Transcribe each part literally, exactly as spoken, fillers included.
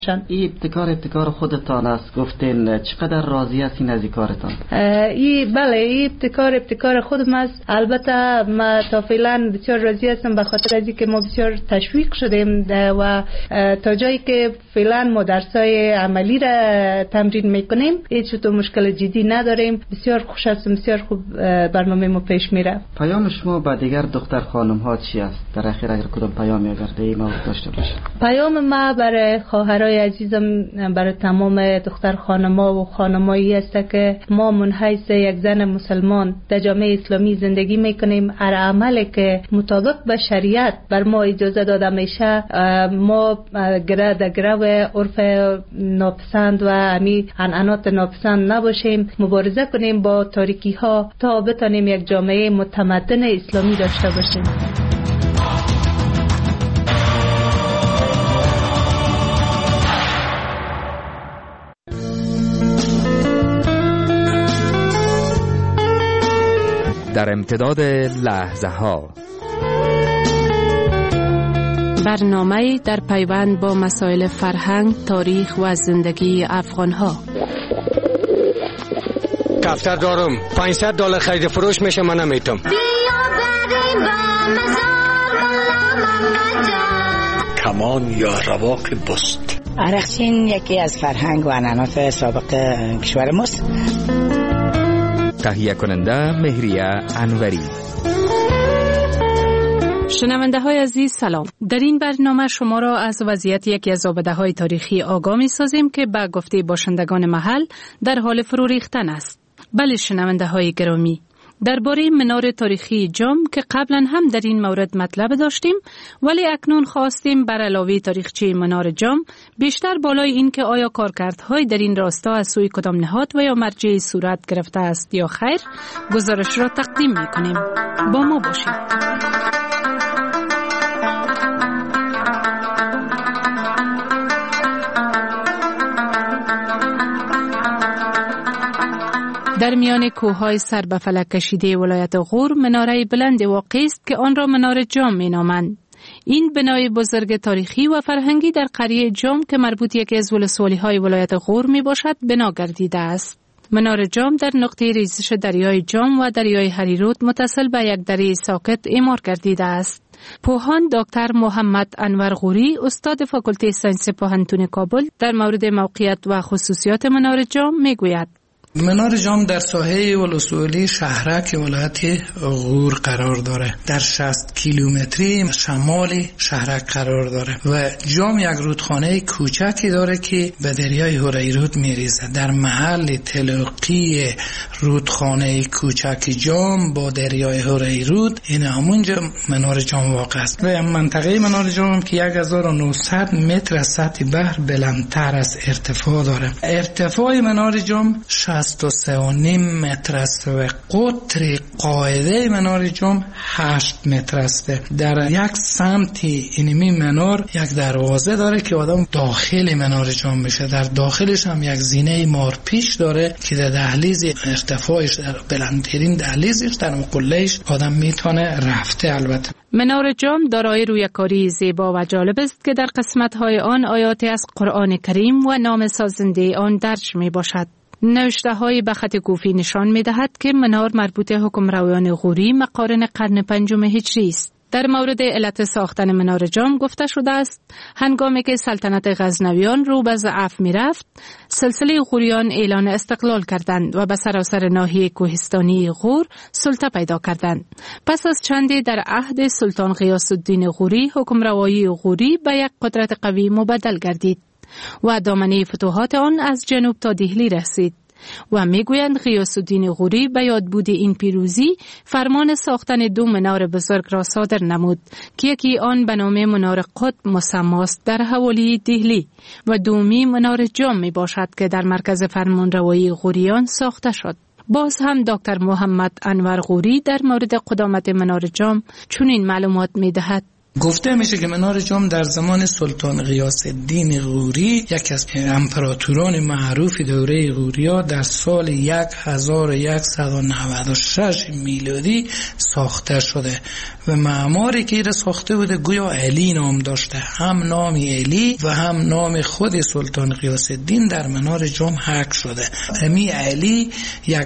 این ابتکار ابتکار خودتان است، گفتین چقدر راضی هستین از این کارتان؟ این بله، این ابتکار ابتکار خودم است. البته ما تا فعلا بسیار راضی هستم به خاطر از اینکه ما بسیار تشویق شدیم و تا جایی که فعلا ما درسای عملی را تمرین میکنیم هیچ تو مشکل جدی نداریم. بسیار خوش هستم، بسیار خوب برنامه ما پیش میره. پیام شما به دیگر دختر خانم ها چی است؟ در اخیر اگر کدام پیامی اگر در ما داشته باشه؟ پیام ما برای خواهرای عزیزم، برای تمام دختر خانما و خانمایی است که ما منحیث یک زن مسلمان در جامعه اسلامی زندگی میکنیم. هر عملی که مطابق به شریعت بر ما اجازه داده میشه ما گره در گره و عرف ناپسند و امی عنعنات ناپسند نباشیم، مبارزه کنیم با تاریکی ها تا بتانیم یک جامعه متمدن اسلامی داشته باشیم. در امتداد لحظه ها، برنامه در پیوند با مسائل فرهنگ، تاریخ و زندگی افغان ها. دفتر دارم پانصد دلار خرید فروش میشه، من نمیتونم. کمان یا رواق بست. عرقچین یکی از فرهنگ و عنعنات سابق کشور ماست. تهیه کننده مهریه انوری. شنونده های عزیز سلام. در این برنامه شما را از وضعیت یکی از آبده های تاریخی آگاه می سازیم که به گفته باشندگان محل در حال فرو ریختن است. بله شنونده های گرامی، درباره منار تاریخی جام که قبلا هم در این مورد مطلب داشتیم، ولی اکنون خواستیم بر علاوه تاریخچه منار جام بیشتر بالای این که آیا کارکردهای در این راستا از سوی کدام نهاد و یا مرجع صورت گرفته است یا خیر، گزارش را تقدیم می‌کنیم. با ما باشید. در میان کوههای سر به فلک کشیده ولایت غور مناره بلند واقع است که آن را منار جام می‌نامند. این بنای بزرگ تاریخی و فرهنگی در قریه جام که مربوط یکی از ولسوالی‌های ولایت غور میباشد بنا گردیده است. منار جام در نقطه ریزش دریای جام و دریای هریرود متصل به یک دره ساکت اعمار گردیده است. پوهان دکتر محمد انور غوری، استاد فاکولته ساینس پوهنتون کابل، در مورد موقعیت و خصوصیات منار جام میگوید. منار جام در ساحه ولسوالی شهرک ولایت غور قرار داره، در شصت کیلومتری شمال شهرک قرار داره و جام یک رودخانه کوچکی داره که به دریای هریرود میریزه. در محل تلاقی رودخانه کوچک جام با دریای هریرود این همونجا منار جام واقع است و منطقه منار جام که هزار و نهصد متر از سطح بحر بلندتر از ارتفاع داره. ارتفاع منار جام شصت و سه و نیم متر است و قطر قاعده منار جام هشت متر است. در یک سمت اینمی منار یک دروازه داره که آدم داخل منار جام میشه. در داخلش هم یک زینه مارپیچ داره که در دهلیز ارتفاعش در بلندترین دهلیزش در مقلهش آدم میتونه رفته. البته منار جام دارای رویکاری زیبا و جالب است که در قسمت‌های آن آیاتی از قرآن کریم و نام سازنده آن درج میباشد. نوشته های به خط کوفی نشان می دهد که منار مربوط حکمرانان غوری مقارن قرن پنجم هجری است. در مورد علت ساختن منار جام گفته شده است هنگامی که سلطنت غزنویان رو به ضعف می رفت، سلسله غوریان اعلان استقلال کردند و به سراسر ناحیه کوهستانی غور سلطه پیدا کردند. پس از چندی در عهد سلطان غیاث الدین غوری حکمروایی غوری به یک قدرت قوی مبدل گردید و دامنه فتوحات آن از جنوب تا دهلی رسید و میگویند غیاث الدین غوری به یادبود این پیروزی فرمان ساختن دو منار بزرگ را صادر نمود که یکی آن به نام منار قطب مسماست در حوالی دهلی و دومی منار جام می باشد که در مرکز فرمانروایی غوریان ساخته شد. باز هم دکتر محمد انور غوری در مورد قدامت منار جام چنین معلومات می دهد. گفته میشه که منار جام در زمان سلطان غیاث الدین غوری، یکی از امپراتوران معروف دوره غوریا، در سال هزار و صد و نود و شش میلادی ساخته شده و معماری که ایره ساخته بوده گویا علی نام داشته، هم نام علی و هم نام خود سلطان غیاث الدین در منار جام حک شده. امی علی یک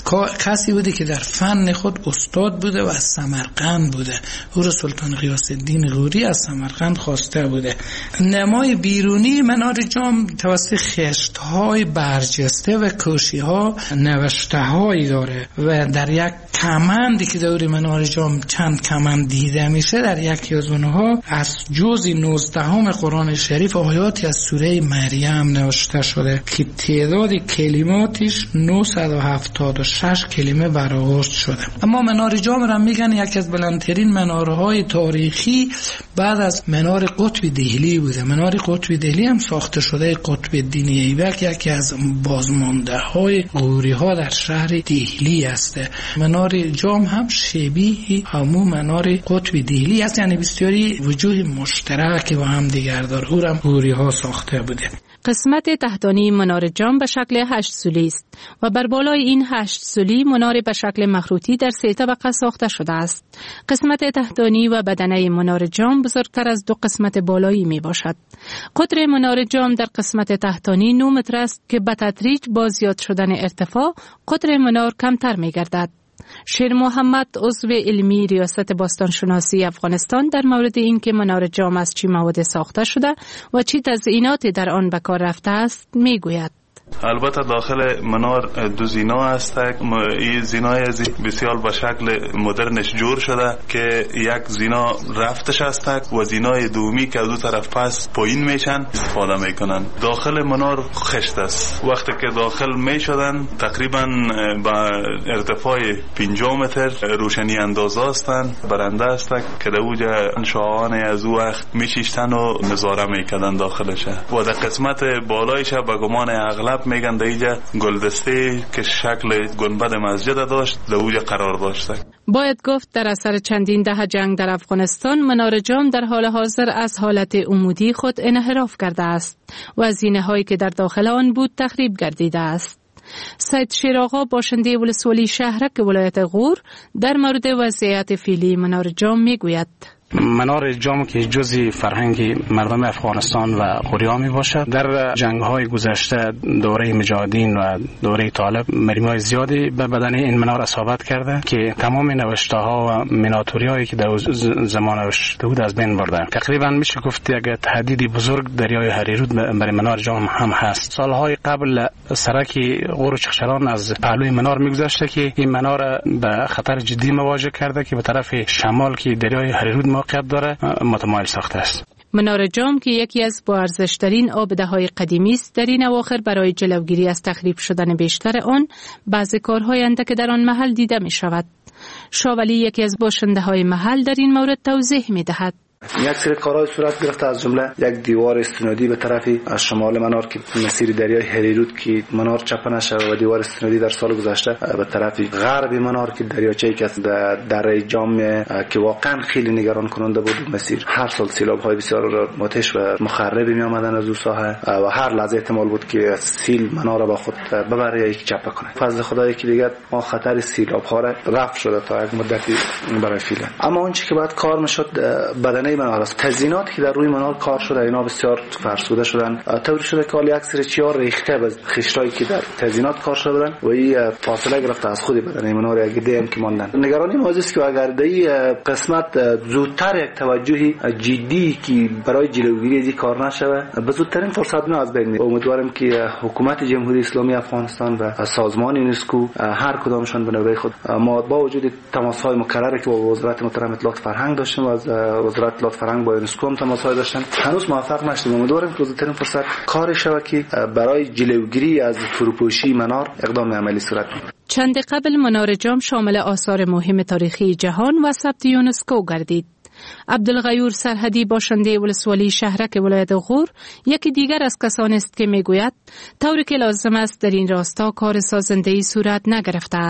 کسی بوده که در فن خود استاد بوده و از سمرقند بوده. او را سلطان غیاث الدین غوری از سمرقند خواسته بوده. نمای بیرونی منار جام توسط خشت‌های برجسته و کوشی‌ها نوشته‌هایی داره و در یک کمندی که دور منار جام چند کمند دیده میشه، در یکی از اونها از جزء نوزدهم قرآن شریف آیاتی از سوره مریم نوشته شده که تعداد کلماتش نهصد و هفتاد و شش کلمه برآورد شده. اما منار جام را میگن یکی از بلندترین منارهای تاریخی بعد از منار قطب دهلی بوده. منار قطب دهلی هم ساخته شده قطب الدین ایبک، یکی از بازمانده های غوری ها در شهر دهلی است. منار جام هم شبیه همون منار قطب دهلی است، یعنی بسیاری وجوه مشترک با هم دیگر داره. او هم غوری ها ساخته بوده. قسمت تحتانی منار جام به شکل هشت سولی است و بر بالای این هشت سولی منار به شکل مخروطی در سه طبقه ساخته شده است. قسمت تحتانی و بدنه منار جام بزرگتر از دو قسمت بالایی می باشد. قطر منار جام در قسمت تحتانی نه متر است که به تدریج با زیاد شدن ارتفاع قطر منار کمتر می گردد. شیر محمد عضو علمی ریاست باستانشناسی افغانستان در مورد اینکه منار جام از چه مواد ساخته شده و چه تزئیناتی در آن به کار رفته است میگوید. البته داخل منار دو زینا هست. این زینای بسیار به شکل مدرنش جور شده که یک زینا رفتش هست و زینای دومی که دو طرف پس پایین میشن استفاده میکنن. داخل منار خشت است. وقتی که داخل میشدن تقریبا با ارتفاع پنجاه متر روشنی انداز هستند، برنده است که در اوج شاهان از او وقت میشیشتن و نظاره میکردن داخلش و در قسمت بالایش به گمان اغلب میگن در اینجا گلدسته که شکل گنبد مسجد داشت در اوج قرار داشته. باید گفت در اثر چندین دهه جنگ در افغانستان منار جام در حال حاضر از حالت عمودی خود انحراف کرده است و زینه هایی که در داخل آن بود تخریب گردیده است. سید شیرآقا باشنده ولسوالی شهرک ولایت غور در مورد وضعیت فعلی منار جام میگوید. منار جام که جزئی فرهنگ مردم افغانستان و غوریا می باشد. در جنگ های گذشته دوره مجاهدین و دوره طالب مریمای زیادی به بدن این منار اصابت کرده که تمام نوشته ها و میناتوری هایی که در زمان نوشته بود از بین برده. تقریبا میشه گفت یک تهدیدی بزرگ دریای هریرود برای منار جام هم هست. سالهای قبل سرک غور و چخشران از پهلوی منار میگذشته که این منار به خطر جدی مواجه کرده که به طرف شمال که دریای هریرود موقعیت داره متمایل ساخته است. منار جام که یکی از با ارزش‌ترین آبده‌های قدیمی است، در این اواخر برای جلوگیری از تخریب شدن بیشتر آن بعضی کارهای اندک در آن محل دیده می شود. شاولی یکی از باشنده‌های محل در این مورد توضیح می دهد. یک سری کارهای صورت گرفته، از جمله یک دیوار استنادی به طرف از شمال منار که مسیر دریای هریرود که منار چپ نشه و دیوار استنادی در سال گذشته به طرف غرب منار که دریاچه‌ای که دره جام که واقعا خیلی نگران کننده بود. مسیر هر سال سیلاب‌های بسیار متش و مخربی می آمدن از اون ساحه و هر لحظه احتمال بود که سیل منار را با خود ببره یا یک چپ کنه. فضل خدای که دیگه ما خطر سیلاب‌ها را رفع شده تا یک مدتی برای فعلا. اما اون چیزی که بعد کار میشد بدنه منار است. تزییناتی که در روی منار کار شده اینا بسیار فرسوده شدن، طوری شده که حالی اکثر چیا ریخته به خشتایی که در تزیینات کار شده بودن و این فاصله گرفته از خود بدنه منار یک دیم که ماندن. نگرانی ما است که اگر در قسمت زودتر یک توجهی جدی که برای جلوگیری از این کار نشوه به زودترین فرصت ما از بین میره. امیدوارم که حکومت جمهوری اسلامی افغانستان و سازمان یونسکو هر کدامشان به نوبه خود ما با وجود تماس‌های مکرری که با وزارت محترم اطلاعات فرهنگ داشتیم و از وزارت اطلاعات فرهنگ با یونسکو هم تماس‌های داشتن هنوز موفق نشدیم. امیدوارم که زودترین فرصت کار شود که برای جلوگیری از فروپاشی منار اقدام عملی صورت بگیرد. چند قبل منار جام شامل آثار مهم تاریخی جهان و ثبت یونسکو گردید. عبدالغیور سرحدی باشنده ولسوالی شهرک ولایت غور یکی دیگر از کسانی است که میگوید طوری که لازم است در این راستا کار سازنده‌ای صورت نگرفته است.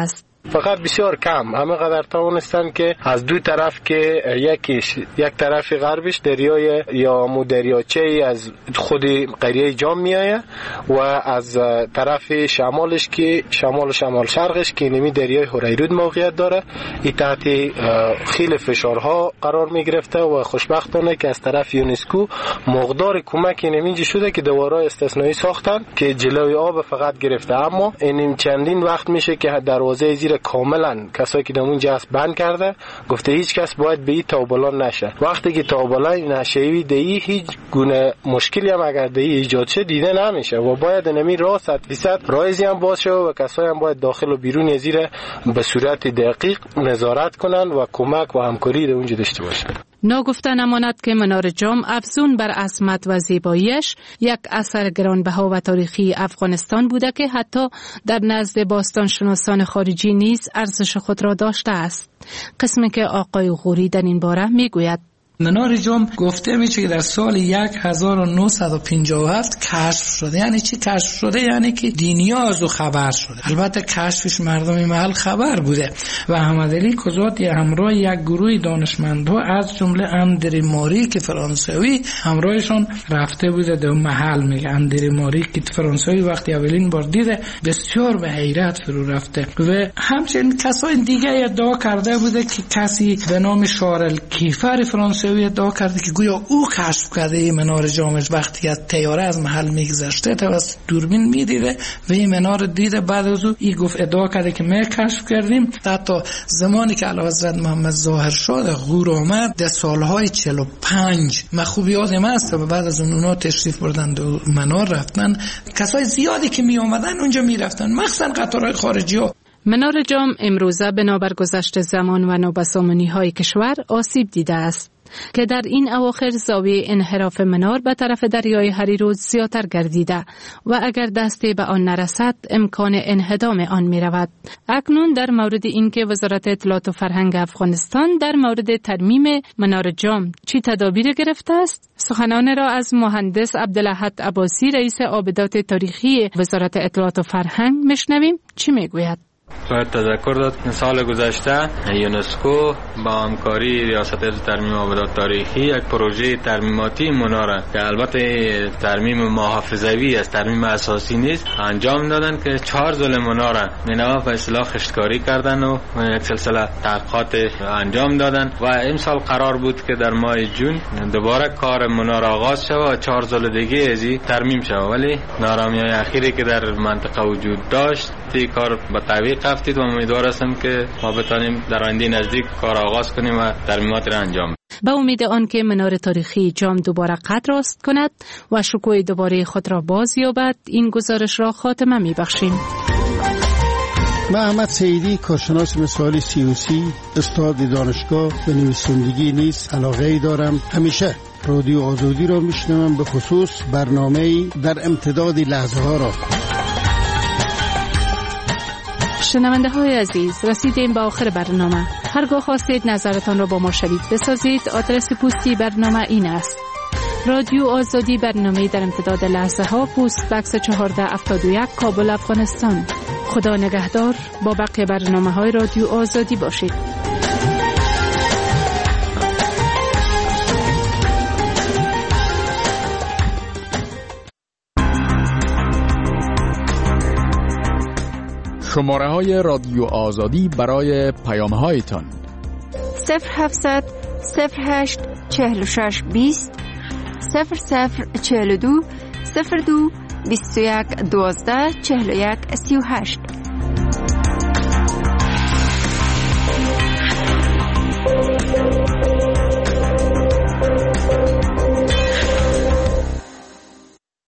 فقط بسیار کم همه قدر توانستن که از دو طرف که یکیش یک طرف غربش دریای یا مو دریاچه از خود قریه جام میایه و از طرف شمالش که شمال شمال شرقش که نمی دریای هریرود موقعیت داره این تحت خیلی فشارها قرار می گرفته و خوشبختانه که از طرف یونسکو مقدار کمک نمیجی شده که دوارای استثنایی ساختن که جلوی آب فقط گرفته، اما این چندین وقت میشه که دروازه زیر کاملا کسایی که اونجا هست بند کرده، گفته هیچ کس باید به این تابلان نشه. وقتی که تابلان نشوی دی هیچ گونه مشکلی هم اگر دی ایجاد شه دیده نمیشه و باید نمی راه صد فیصد رایزی هم باشه و کسایی هم باید داخل و بیرون زیر به صورت دقیق نظارت کنن و کمک و همکاری رو اونجا داشته باشن. ناگفته نماند که منار جام افزون بر عظمت و زیباییش یک اثر گرانبها و تاریخی افغانستان بوده که حتی در نزد باستانشناسان خارجی نیز ارزش خود را داشته است. قسمی که آقای غوری در این باره میگوید: منار جام گفته میشه که در سال هزار و نهصد و پنجاه و هفت کشف شده. یعنی چی کشف شده؟ یعنی که دنیا از او خبر شده. البته کشفش مردم محل خبر بوده و احمدعلی کزاتی همراه یک گروه دانشمندها از جمله اندری ماری که فرانسوی همراهشون رفته بوده در محل. میگه اندری ماری که فرانسوی وقتی اولین بار دیده بسیار به حیرت فرو رفته و همچنین کسای دیگه ادعا کرده بوده که کسی به نام شارل کیفر فرانسوی ادعا کرده که گویا او کشف کرده منار جامش وقتی از طیاره از محل میگذشته توسط دوربین میدیده و این منار دیده. بعد از او این گفت ادعا کرده که ما کشف کردیم. حتی زمانی که اعلیحضرت محمد ظاهر شاه غور آمد در سالهای چهل و پنج من خوب یادم هست و بعد از اون اونا تشریف بردن و منار رفتن، کسای زیادی که می آمدن اونجا می رفتن مخصوصا قطارهای خارجی ها. منار جام امروزه بنابر گذشت زمان و نوبسامانی های کشور آسیب دیده است که در این اواخر زاویه انحراف منار به طرف دریای هریرود زیادتر گردیده و اگر دستی به آن نرسد امکان انهدام آن می رود. اکنون در مورد اینکه وزارت اطلاعات و فرهنگ افغانستان در مورد ترمیم منار جام چی تدابیر گرفته است، سخنان را از مهندس عبدالاحد عباسی رئیس عابدات تاریخی وزارت اطلاعات و فرهنگ میشنویم. چی میگوید؟ باید تذکر داد سال گذشته یونسکو با همکاری ریاست ترمیم عابدات تاریخی یک پروژه ترمیماتی مناره که البته ترمیم محافظوی از ترمیم اساسی نیست انجام دادن که چهار زل مناره منها به اصطلاح خشتکاری کردن و یک سلسله تحقیقات انجام دادن و امسال قرار بود که در ماه جون دوباره کار مناره آغاز شود و چهار زل دیگه ازی ترمیم شود، ولی نارامی‌های اخیری که در منطقه وجود داشت تی کار به تعویق رفتید و امیدوار هستم که ما بتانیم در آینده نزدیک کار آغاز کنیم و ترمیمات را انجام بدیم. با امید آن که منار تاریخی جام دوباره قد راست کند و شکوه دوباره خود را باز یابد این گزارش را خاتمه می‌بخشیم. من احمد سیدی کارشناس مثالی سیاسی استاد دانشگاه به نویسندگی نیز علاقه‌ای دارم. همیشه رادیو آزادی را میشنوم، به خصوص برنامه‌ای در امتداد لحظه ها را. شنونده های عزیز، رسیدیم به آخر برنامه. هرگاه خواستید نظرتان را با ما شریک بسازید آدرس پستی برنامه این است: رادیو آزادی، برنامه در امتداد لحظه ها، پست بکس چهارده هفتاد و یک، کابل، افغانستان. خدا نگهدار. با بقیه برنامه های رادیو آزادی باشید. شماره های رادیو آزادی برای پیام هایتان: صفر هفتصد صفر هشت چهل و شش بیست صفر صفر چهل و دو صفر دو بیست و یک دوازده چهل و یک سی و هشت.